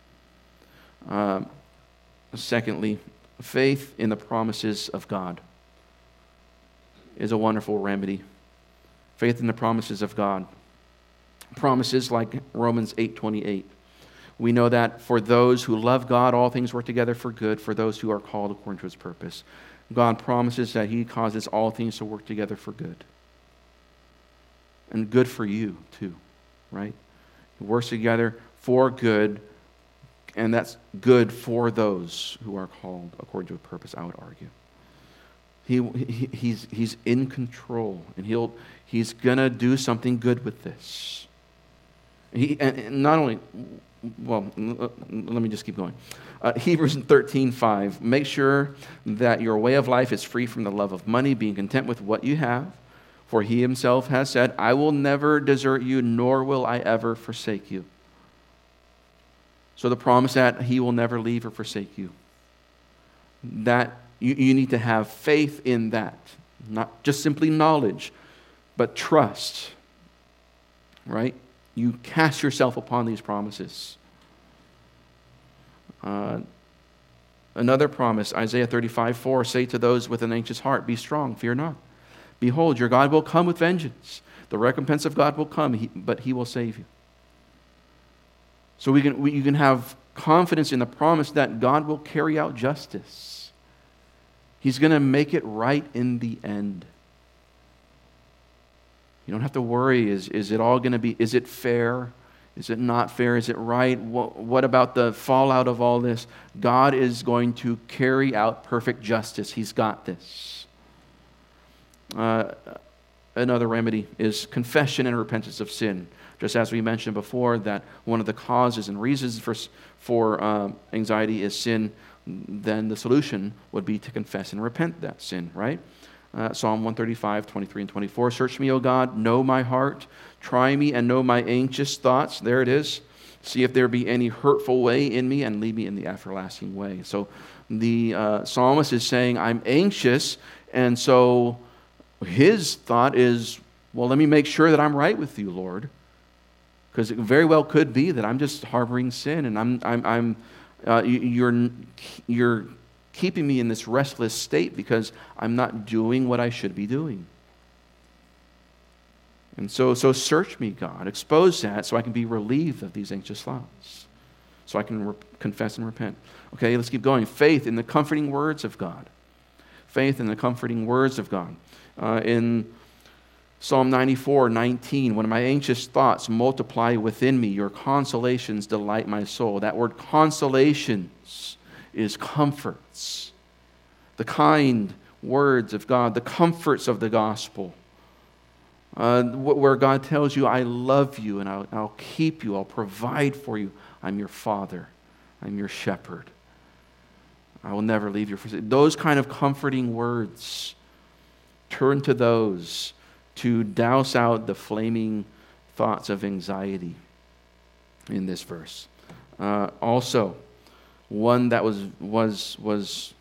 Secondly, faith in the promises of God is a wonderful remedy. Faith in the promises of God. Promises like Romans 8:28. We know that for those who love God, all things work together for good, for those who are called according to His purpose. God promises that He causes all things to work together for good. And good for you, too, right? It works together for good, and that's good for those who are called according to a purpose, I would argue. He's in control, and He's going to do something good with this. And not only, well, let me just keep going. Hebrews 13:5, make sure that your way of life is free from the love of money, being content with what you have. For He Himself has said, I will never desert you, nor will I ever forsake you. So the promise that He will never leave or forsake you. That you need to have faith in that. Not just simply knowledge, but trust. Right? You cast yourself upon these promises. Another promise, Isaiah 35:4, say to those with an anxious heart, be strong, fear not. Behold, your God will come with vengeance. The recompense of God will come, but He will save you. So you can have confidence in the promise that God will carry out justice. He's going to make it right in the end. You don't have to worry, is it all going to be, is it fair? Is it not fair? Is it right? What about the fallout of all this? God is going to carry out perfect justice. He's got this. Another remedy is confession and repentance of sin. Just as we mentioned before, that one of the causes and reasons for anxiety is sin, then the solution would be to confess and repent that sin, right? Psalm 135:23 and 24. Search me, O God, know my heart. Try me and know my anxious thoughts. There it is. See if there be any hurtful way in me and lead me in the everlasting way. So the psalmist is saying, I'm anxious, and so his thought is, well, let me make sure that I'm right with you, Lord. Because it very well could be that I'm just harboring sin, and you're keeping me in this restless state because I'm not doing what I should be doing. And so search me, God. Expose that so I can be relieved of these anxious thoughts. So I can confess and repent. Okay, let's keep going. Faith in the comforting words of God. Faith in the comforting words of God. In Psalm 94:19, when my anxious thoughts multiply within me, your consolations delight my soul. That word consolations is comforts. The kind words of God, the comforts of the gospel. Where God tells you, I love you and I'll keep you, I'll provide for you. I'm your father. I'm your shepherd. I will never leave you. Those kind of comforting words. Turn to those to douse out the flaming thoughts of anxiety in this verse. Also, one that was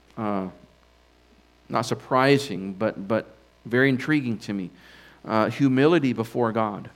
not surprising, but very intriguing to me. Humility before God.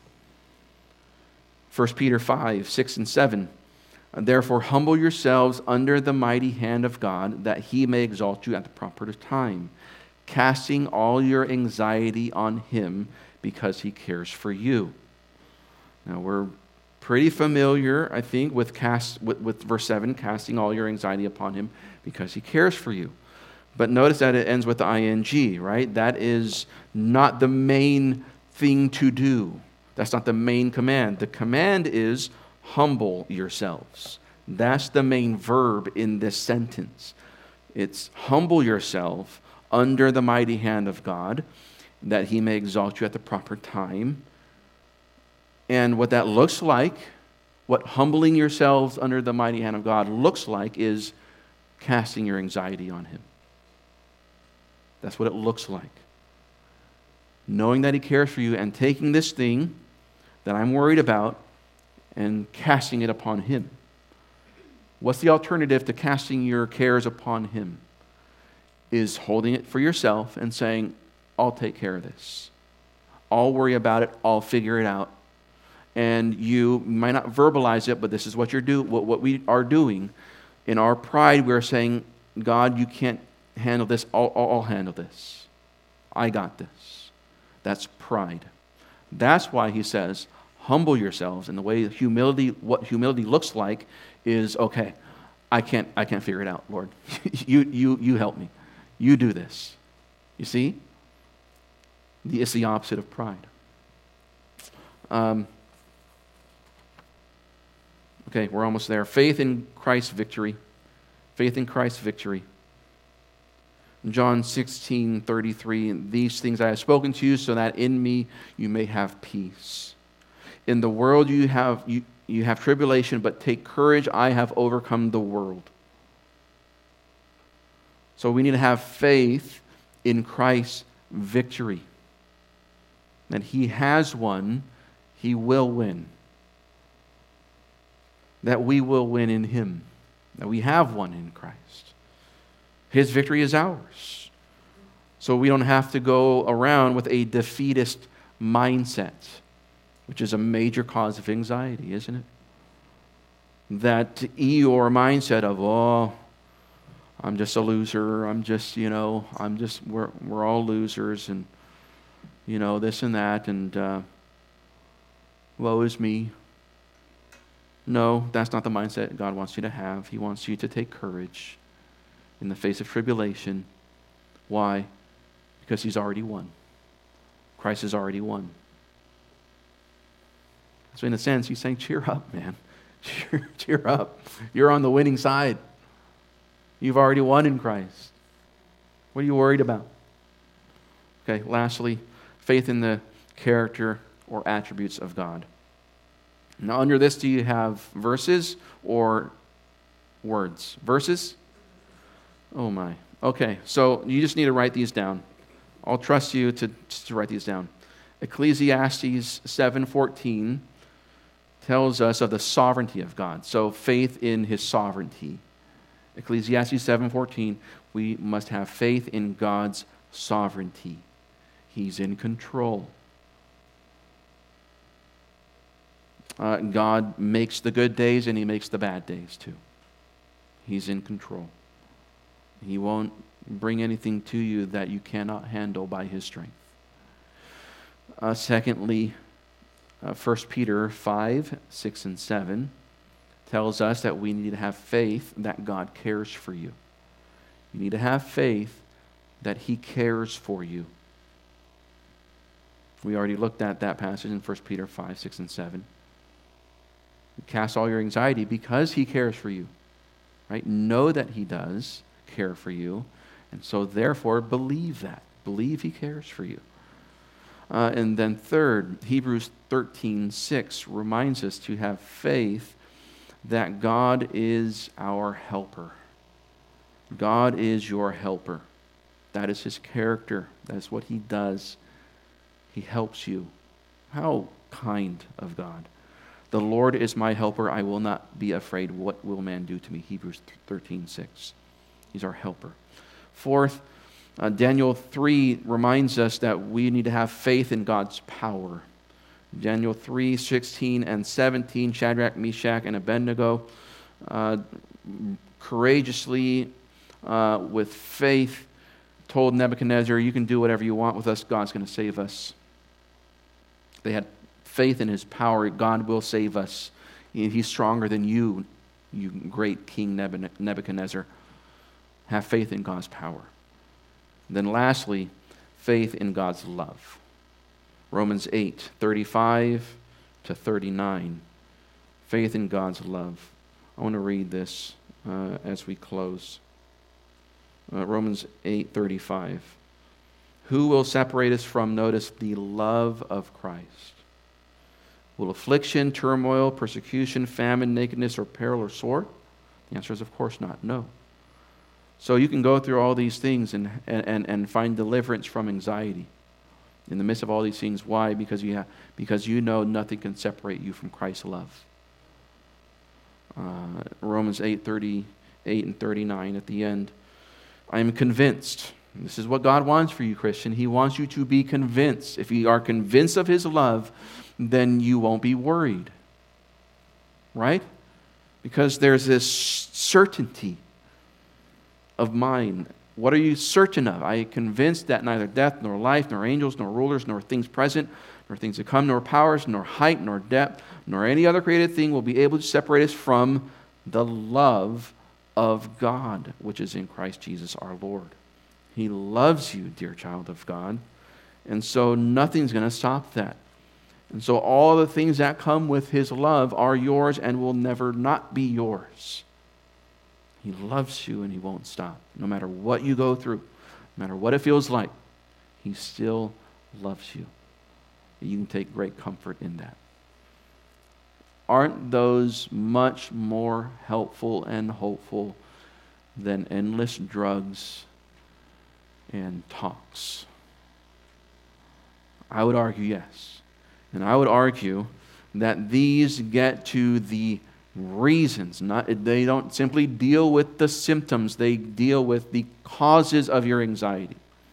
1 Peter 5, 6 and 7. Therefore, humble yourselves under the mighty hand of God, that he may exalt you at the proper time, casting all your anxiety on him, because he cares for you. Now, we're pretty familiar, I think, with verse 7, casting all your anxiety upon him, because he cares for you. But notice that it ends with the ing, right? That is not the main thing to do. That's not the main command. The command is humble yourselves. That's the main verb in this sentence. It's humble yourself under the mighty hand of God, that he may exalt you at the proper time. And what that looks like, what humbling yourselves under the mighty hand of God looks like, is casting your anxiety on him. That's what it looks like. Knowing that he cares for you and taking this thing that I'm worried about and casting it upon him. What's the alternative to casting your cares upon him? Is holding it for yourself and saying, I'll take care of this. I'll worry about it. I'll figure it out. And you might not verbalize it, but this is what what we are doing. In our pride, we're saying, God, you can't handle this. I'll handle this. I got this. That's pride. That's why he says, humble yourselves. And the way what humility looks like is, okay, I can't figure it out, Lord. you help me. You do this. You see? It's the opposite of pride. Okay, we're almost there. Faith in Christ's victory. Faith in Christ's victory. John 16:33, these things I have spoken to you, so that in me you may have peace. In the world you have tribulation, but take courage, I have overcome the world. So we need to have faith in Christ's victory. That he has won, he will win. That we will win in him. That we have won in Christ. His victory is ours. So we don't have to go around with a defeatist mindset, which is a major cause of anxiety, isn't it? That Eeyore mindset of, I'm just a loser, we're all losers, and, this and that, and woe is me. No, that's not the mindset God wants you to have. He wants you to take courage in the face of tribulation. Why? Because he's already won. Christ has already won. So in a sense, he's saying, cheer up, man. Cheer up. You're on the winning side. You've already won in Christ. What are you worried about? Okay, lastly, faith in the character or attributes of God. Now, under this, do you have verses or words? Verses? Oh my. Okay, so you just need to write these down. I'll trust you to write these down. Ecclesiastes 7:14 tells us of the sovereignty of God. So faith in his sovereignty. Ecclesiastes 7:14, we must have faith in God's sovereignty. He's in control. God makes the good days and he makes the bad days too. He's in control. He won't bring anything to you that you cannot handle by his strength. Secondly, 1 Peter 5, 6 and 7 tells us that we need to have faith that God cares for you. You need to have faith that he cares for you. We already looked at that passage in 1 Peter 5, 6 and 7. Cast all your anxiety because he cares for you. Right? Know that he does care for you. And so therefore believe that. Believe he cares for you. And then third, Hebrews 13:6 reminds us to have faith that God is our helper. God is your helper. That is his character. That is what he does. He helps you. How kind of God. The Lord is my helper. I will not be afraid. What will man do to me? Hebrews 13:6. He's our helper. Fourth, Daniel 3 reminds us that we need to have faith in God's power. Daniel 3:16 and 17, Shadrach, Meshach, and Abednego courageously, with faith, told Nebuchadnezzar, you can do whatever you want with us. God's going to save us. They had faith in his power. God will save us. He's stronger than you, you great King Nebuchadnezzar. Have faith in God's power. Then lastly, faith in God's love. Romans 8:35-39. Faith in God's love. I want to read this as we close. Romans 8:35. Who will separate us from, notice, the love of Christ? Will affliction, turmoil, persecution, famine, nakedness, or peril, or sword? The answer is, of course not. No. So you can go through all these things and find deliverance from anxiety in the midst of all these things. Why? Because you know nothing can separate you from Christ's love. Romans 8:38 and 39 at the end. I am convinced. This is what God wants for you, Christian. He wants you to be convinced. If you are convinced of his love, then you won't be worried. Right? Because there's this certainty of mind. What are you certain of? I am convinced that neither death, nor life, nor angels, nor rulers, nor things present, nor things to come, nor powers, nor height, nor depth, nor any other created thing will be able to separate us from the love of God, which is in Christ Jesus our Lord. He loves you, dear child of God. And so nothing's going to stop that. And so all the things that come with his love are yours and will never not be yours. He loves you and he won't stop. No matter what you go through, no matter what it feels like, he still loves you. You can take great comfort in that. Aren't those much more helpful and hopeful than endless drugs and talks? I would argue yes. And I would argue that these get to the reasons. They don't simply deal with the symptoms. They deal with the causes of your anxiety.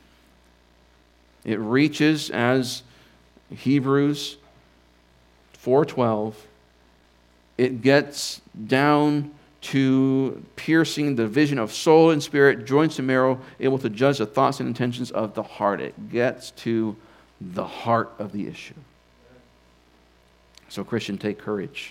It reaches, as Hebrews 4:12, it gets down to piercing the vision of soul and spirit, joints and marrow, able to judge the thoughts and intentions of the heart. It gets to the heart of the issue. So, Christian, take courage.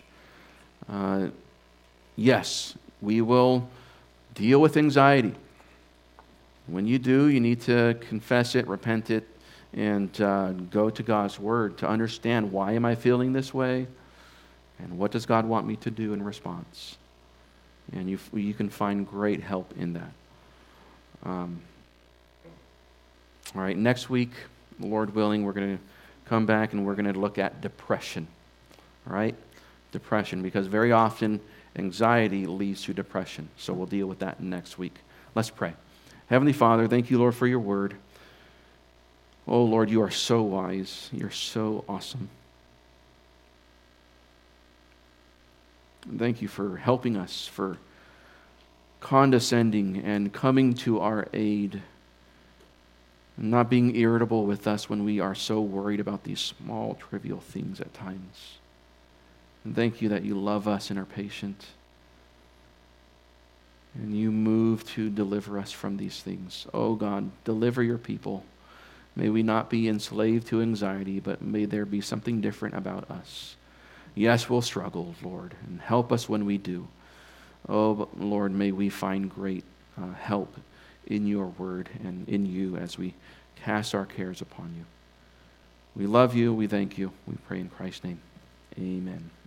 Yes, we will deal with anxiety. When you do, you need to confess it, repent it, and go to God's Word to understand, why am I feeling this way? And what does God want me to do in response? And you can find great help in that. All right, next week, Lord willing, we're going to come back and we're going to look at depression. All right? Depression, because very often anxiety leads to depression. So we'll deal with that next week. Let's pray. Heavenly Father, thank you, Lord, for your word. Oh, Lord, you are so wise. You're so awesome. Thank you for helping us, for condescending and coming to our aid, and not being irritable with us when we are so worried about these small, trivial things at times. And thank you that you love us and are patient, and you move to deliver us from these things. Oh God, deliver your people. May we not be enslaved to anxiety, but may there be something different about us. Yes, we'll struggle, Lord, and help us when we do. Oh, but Lord, may we find great help in your word and in you as we cast our cares upon you. We love you. We thank you. We pray in Christ's name. Amen.